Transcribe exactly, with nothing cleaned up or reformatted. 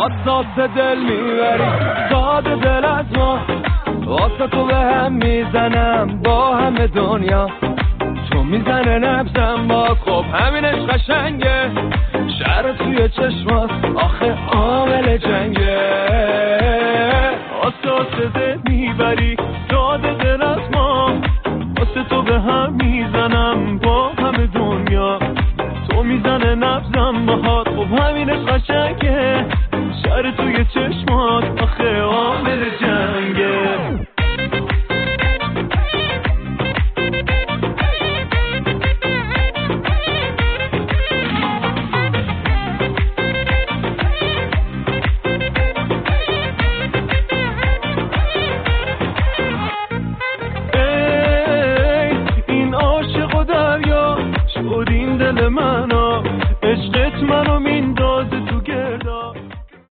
حساس دل میبری داد دل از ما واسه تو به هم میزنم با همه دنیا تو میزنه نبزم با خب همینش قشنگه شهر توی چشمات آخه عامل جنگه حساس دل میبری داد دل از ما واسه تو به هم میزنم با همه دنیا تو میزنه نبزم با